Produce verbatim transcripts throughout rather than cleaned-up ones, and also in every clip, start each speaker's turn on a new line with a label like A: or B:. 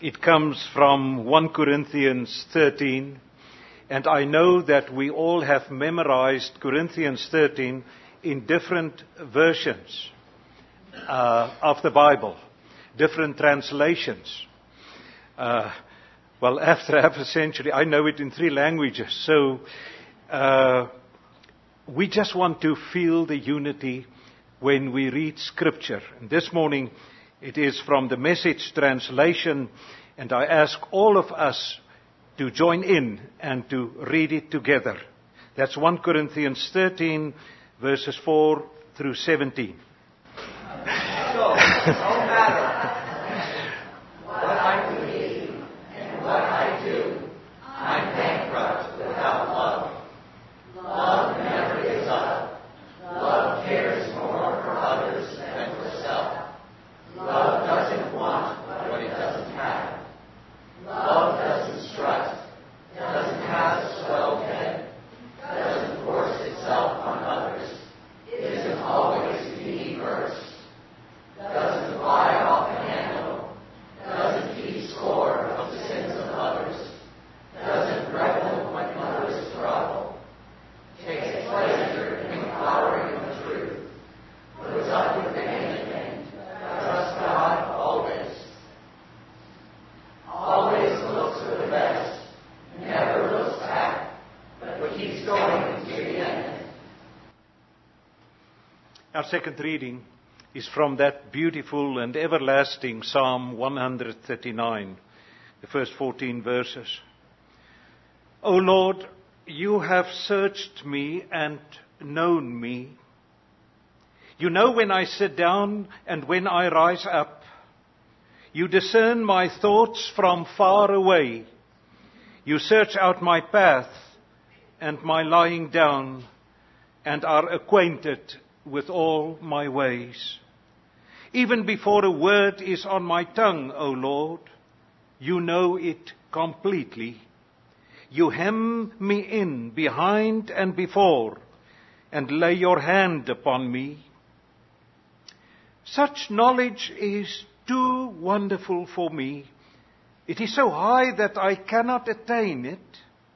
A: It comes from First Corinthians thirteen, and I know that we all have memorized Corinthians thirteen in different versions uh, of the Bible, different translations. Uh, well, after half a century, I know it in three languages. So uh, we just want to feel the unity when we read Scripture. And this morning, it is from the Message translation, and I ask all of us to join in and to read it together. That's First Corinthians thirteen, verses four through seventeen.
B: So, no matter what I believe and what I do, I'm bankrupt without love. Love never gives up. Love cares more for others than for self. Love doesn't want what it doesn't have. Love doesn't strut, doesn't have a swell head, doesn't force itself on others, isn't always being first, doesn't fly off the handle, doesn't keep score of the sins of others, doesn't revel when others struggle, takes pleasure in flowering the truth, puts up with anything, trusts God always. Always looks for the best, never looks back, but keeps going to the end.
A: Our second reading is from that beautiful and everlasting Psalm one thirty-nine, the first fourteen verses. O Lord, you have searched me and known me. You know when I sit down and when I rise up. You discern my thoughts from far away. You search out my path and my lying down, and are acquainted with all my ways. Even before a word is on my tongue, O Lord, you know it completely. You hem me in behind and before, and lay your hand upon me. Such knowledge is too wonderful for me. It is so high that I cannot attain it.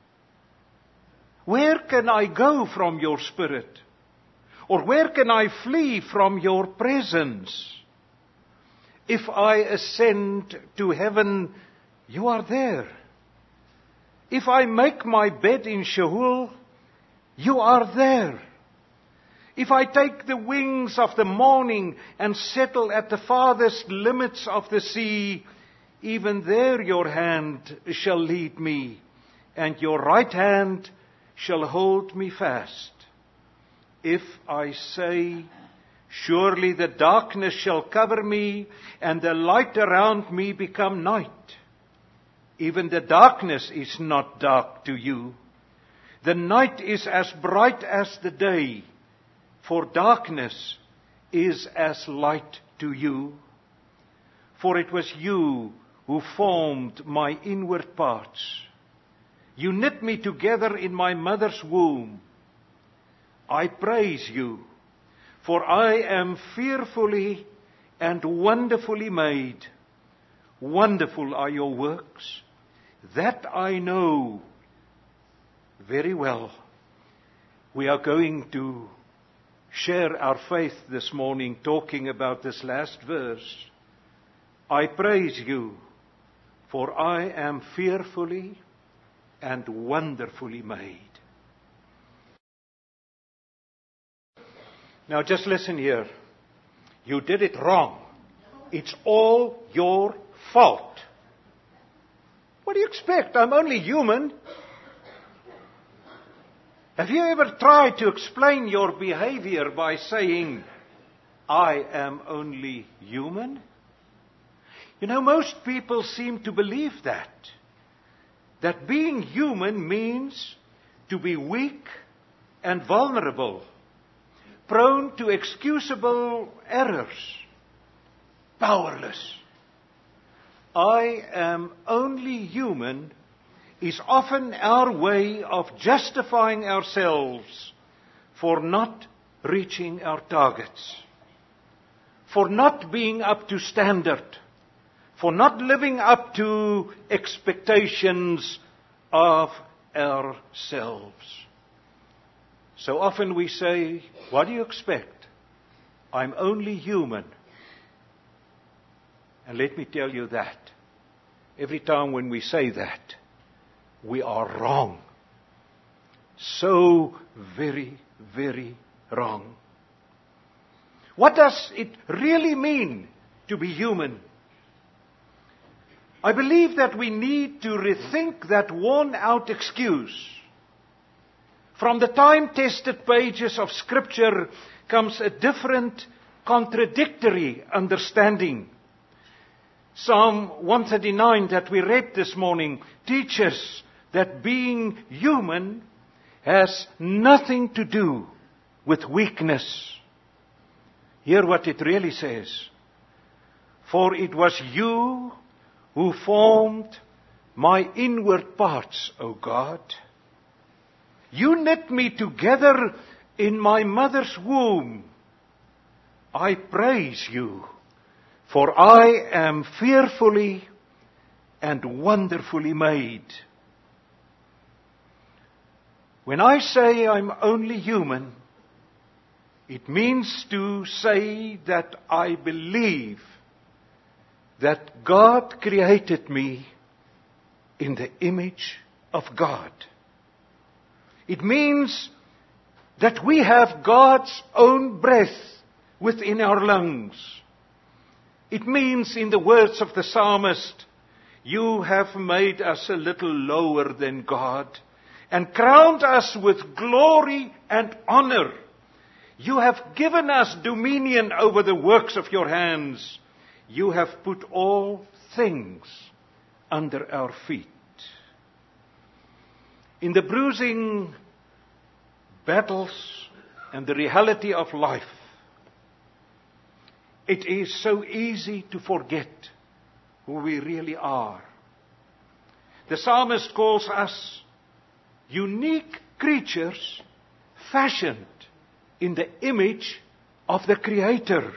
A: Where can I go from your Spirit? Or where can I flee from your presence? If I ascend to heaven, you are there. If I make my bed in Sheol, you are there. If I take the wings of the morning and settle at the farthest limits of the sea, even there your hand shall lead me, and your right hand shall hold me fast. If I say, surely the darkness shall cover me, and the light around me become night. Even the darkness is not dark to you. The night is as bright as the day. For darkness is as light to you. For it was you who formed my inward parts. You knit me together in my mother's womb. I praise you, for I am fearfully and wonderfully made. Wonderful are your works. That I know very well. We are going to share our faith this morning talking about this last verse. I praise you, for I am fearfully and wonderfully made. Now just listen here. You did it wrong. It's all your fault. What do you expect? I'm only human. Have you ever tried to explain your behavior by saying, I am only human? You know, most people seem to believe that. That being human means to be weak and vulnerable, prone to excusable errors, powerless. I am only human is often our way of justifying ourselves for not reaching our targets, for not being up to standard, for not living up to expectations of ourselves. So often we say, what do you expect? I'm only human. And let me tell you that. Every time when we say that, we are wrong. So very, very wrong. What does it really mean to be human? I believe that we need to rethink that worn-out excuse. From the time-tested pages of Scripture comes a different, contradictory understanding. Psalm one thirty-nine that we read this morning teaches that being human has nothing to do with weakness. Hear what it really says. For it was you who formed my inward parts, O God. You knit me together in my mother's womb. I praise you, for I am fearfully and wonderfully made. When I say I'm only human, it means to say that I believe that God created me in the image of God. It means that we have God's own breath within our lungs. It means, in the words of the psalmist, you have made us a little lower than God and crowned us with glory and honor. You have given us dominion over the works of your hands. You have put all things under our feet. In the bruising battles and the reality of life, it is so easy to forget who we really are. The psalmist calls us unique creatures fashioned in the image of the Creator.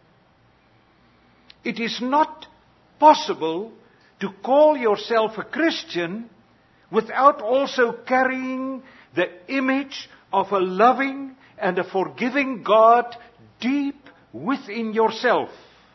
A: It is not possible to call yourself a Christian without also carrying the image of a loving and a forgiving God deep within yourself.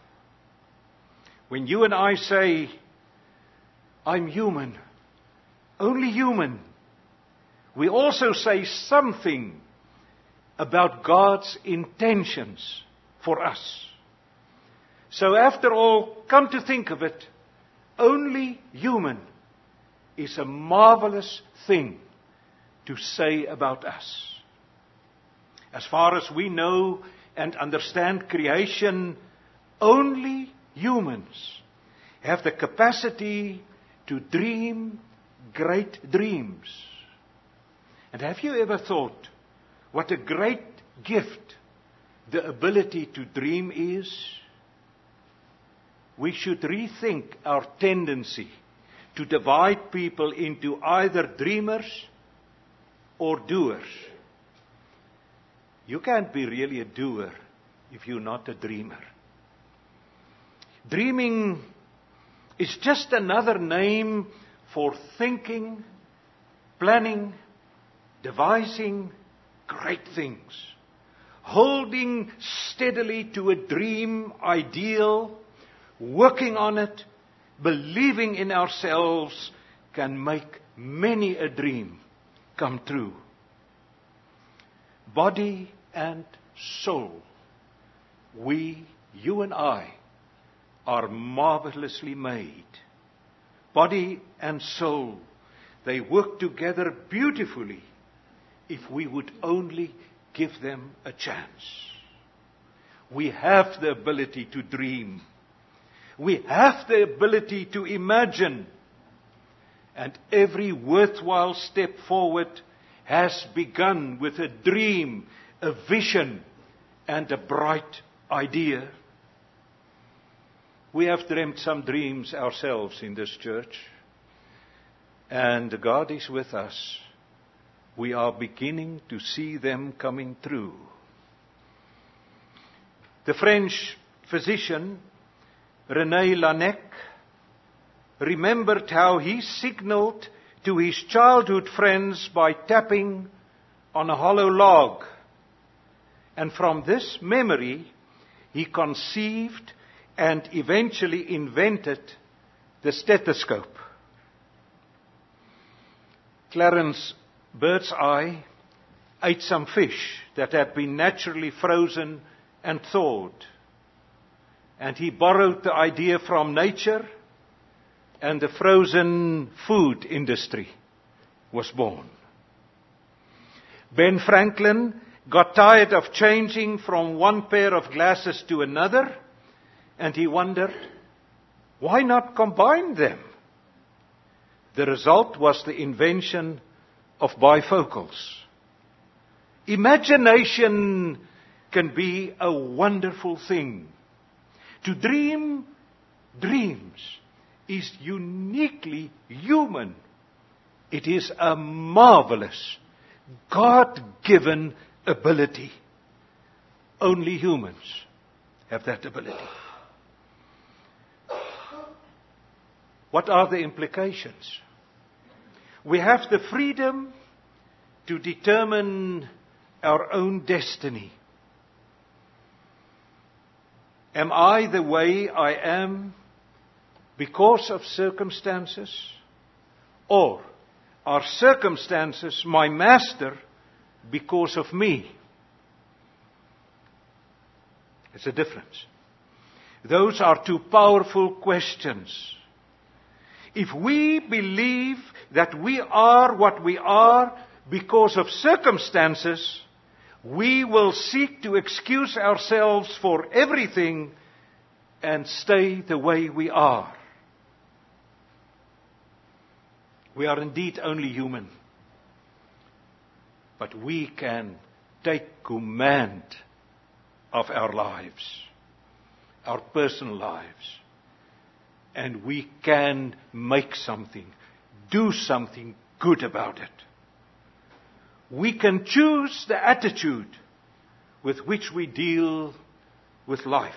A: When you and I say, I'm human, only human, we also say something about God's intentions for us. So after all, come to think of it, only human is a marvelous thing to say about us. As far as we know and understand creation, only humans have the capacity to dream great dreams. And have you ever thought what a great gift the ability to dream is? We should rethink our tendency to divide people into either dreamers or doers. You can't be really a doer if you're not a dreamer. Dreaming is just another name for thinking, planning, devising great things. Holding steadily to a dream ideal, working on it, believing in ourselves can make many a dream come true. Body and soul, we, you and I, are marvelously made. Body and soul, they work together beautifully if we would only give them a chance. We have the ability to dream. We have the ability to imagine. And every worthwhile step forward has begun with a dream, a vision, and a bright idea. We have dreamt some dreams ourselves in this church. And God is with us. We are beginning to see them coming true. The French physician René Laennec remembered how he signaled to his childhood friends by tapping on a hollow log. And from this memory, he conceived and eventually invented the stethoscope. Clarence Birdseye ate some fish that had been naturally frozen and thawed. And he borrowed the idea from nature, and the frozen food industry was born. Ben Franklin got tired of changing from one pair of glasses to another, and he wondered, why not combine them? The result was the invention of bifocals. Imagination can be a wonderful thing. To dream dreams is uniquely human. It is a marvelous, God-given ability. Only humans have that ability. What are the implications? We have the freedom to determine our own destiny. Am I the way I am because of circumstances? Or are circumstances my master because of me? It's a difference. Those are two powerful questions. If we believe that we are what we are because of circumstances, we will seek to excuse ourselves for everything and stay the way we are. We are indeed only human, but we can take command of our lives, our personal lives, and we can make something, do something good about it. We can choose the attitude with which we deal with life.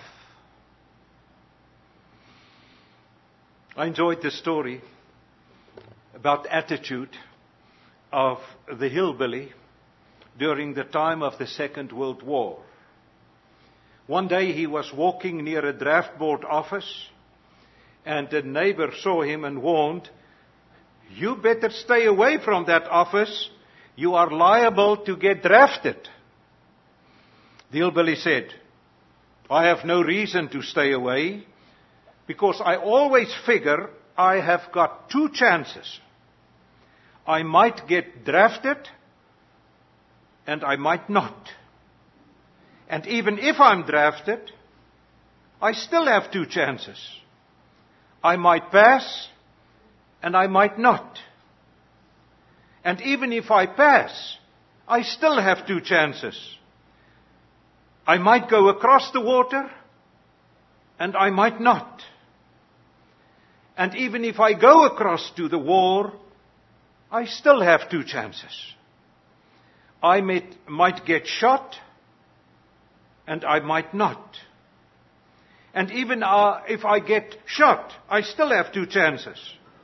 A: I enjoyed the story about the attitude of the hillbilly during the time of the Second World War. One day he was walking near a draft board office, and a neighbor saw him and warned, "You better stay away from that office. You are liable to get drafted." The hillbilly said, "I have no reason to stay away, because I always figure I have got two chances. I might get drafted, and I might not. And even if I'm drafted, I still have two chances. I might pass, and I might not. And even if I pass, I still have two chances. I might go across the water, and I might not. And even if I go across to the war, I still have two chances. I might, might get shot, and I might not. And even uh, if I get shot, I still have two chances.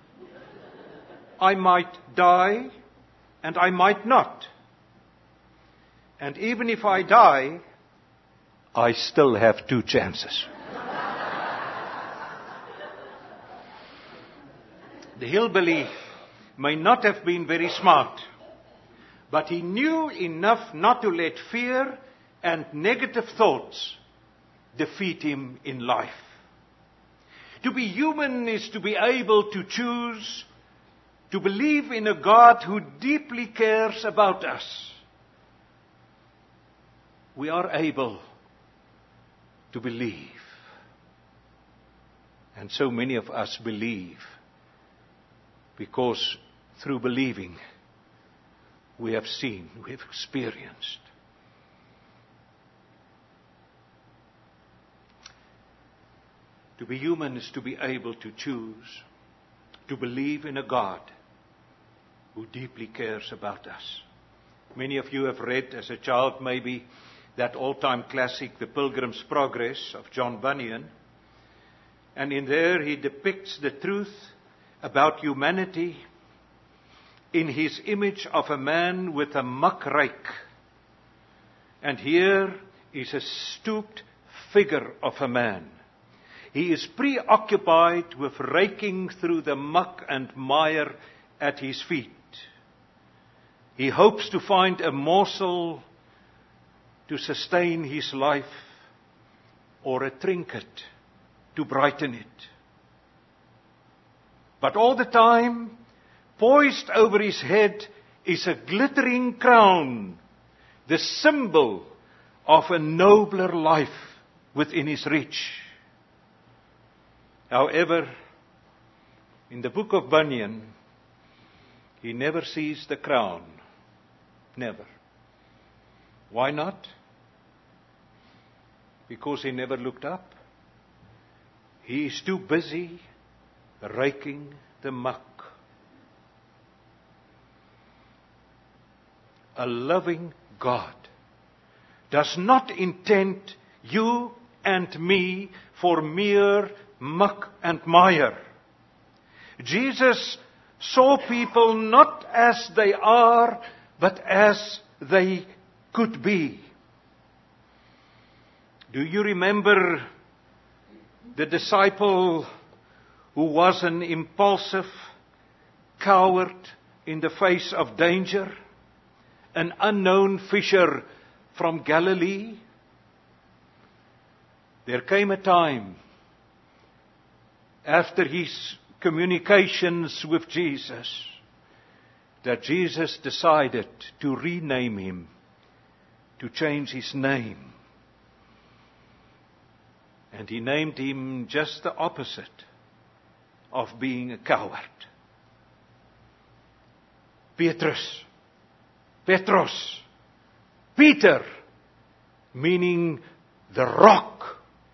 A: I might die, and I might not. And even if I die, I still have two chances." The hillbilly may not have been very smart, but he knew enough not to let fear and negative thoughts defeat him in life. To be human is to be able to choose to believe in a God who deeply cares about us. We are able to believe. And so many of us believe because through believing we have seen, we have experienced. To be human is to be able to choose to believe in a God who deeply cares about us. Many of you have read as a child maybe that all-time classic, The Pilgrim's Progress of John Bunyan. And in there he depicts the truth about humanity in his image of a man with a muck rake. And here is a stooped figure of a man. He is preoccupied with raking through the muck and mire at his feet. He hopes to find a morsel to sustain his life, or a trinket to brighten it. But all the time, poised over his head is a glittering crown, the symbol of a nobler life within his reach. However, in the book of Bunyan, he never sees the crown. Never. Why not? Because he never looked up. He is too busy raking the muck. A loving God does not intend you and me for mere muck and mire. Jesus saw people not as they are, but as they could be. Do you remember the disciple who was an impulsive coward in the face of danger? An unknown fisher from Galilee? There came a time after his communications with Jesus that Jesus decided to rename him, to change his name. And he named him just the opposite of being a coward. Petrus. Petros. Peter. Meaning the rock.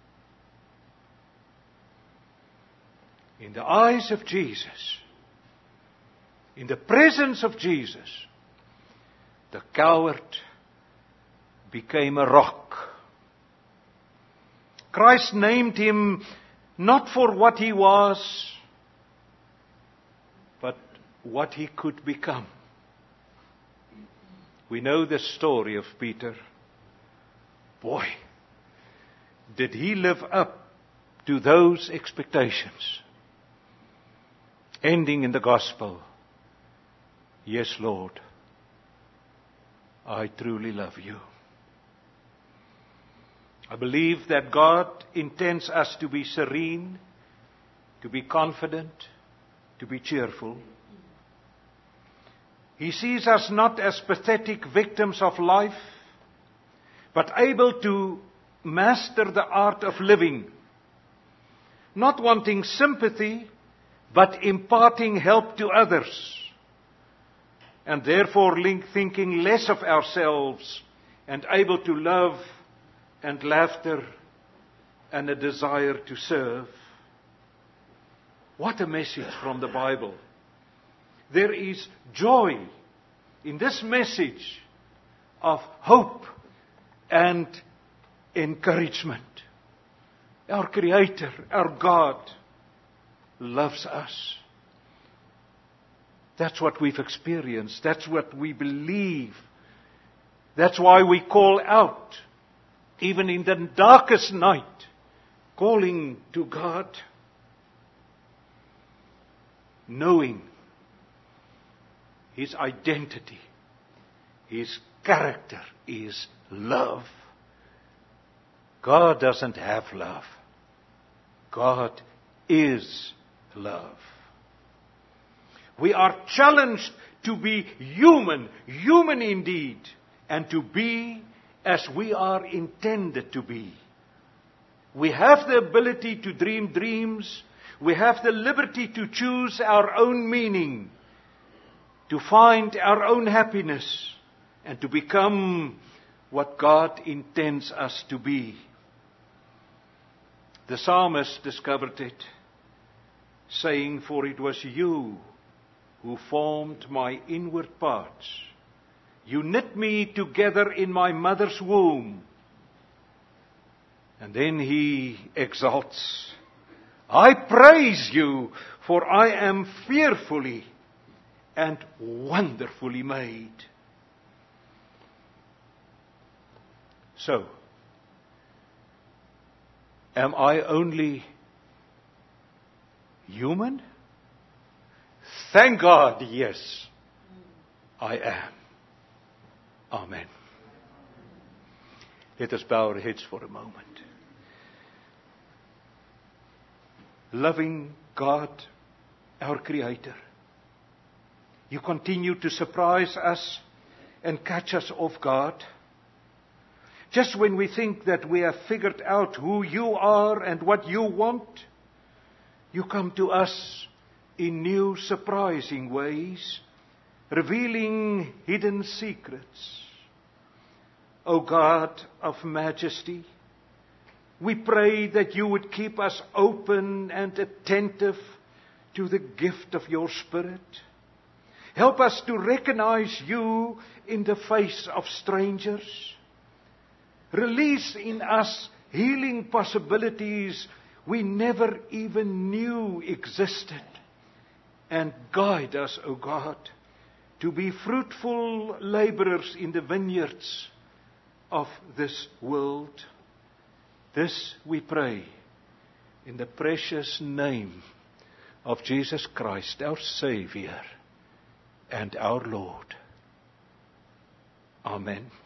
A: In the eyes of Jesus, in the presence of Jesus, the coward became a rock. Christ named him not for what he was, but what he could become. We know the story of Peter. Boy, did he live up to those expectations. Ending in the gospel, yes, Lord, I truly love you. I believe that God intends us to be serene, to be confident, to be cheerful. He sees us not as pathetic victims of life, but able to master the art of living, not wanting sympathy, but imparting help to others, and therefore thinking less of ourselves and able to love and laughter and a desire to serve. What a message from the Bible. There is joy in this message of hope and encouragement. Our Creator, our God, loves us. That's what we've experienced. That's what we believe. That's why we call out, even in the darkest night, calling to God, knowing His identity, His character is love. God doesn't have love. God is love. We are challenged to be human, human indeed, and to be as we are intended to be. We have the ability to dream dreams. We have the liberty to choose our own meaning, to find our own happiness, and to become what God intends us to be. The psalmist discovered it, saying, "For it was you who formed my inward parts. You knit me together in my mother's womb." And then he exalts, "I praise you, For I am fearfully and wonderfully made. So, am I only human? Thank God, yes, I am. Amen. Let us bow our heads for a moment. Loving God, our Creator, you continue to surprise us and catch us off guard. Just when we think that we have figured out who you are and what you want, you come to us in new surprising ways, revealing hidden secrets. O God of majesty, we pray that you would keep us open and attentive to the gift of your Spirit. Help us to recognize you in the face of strangers. Release in us healing possibilities we never even knew existed. And guide us, O God, to be fruitful laborers in the vineyards of this world. This we pray in the precious name of Jesus Christ, our Savior and our Lord. Amen.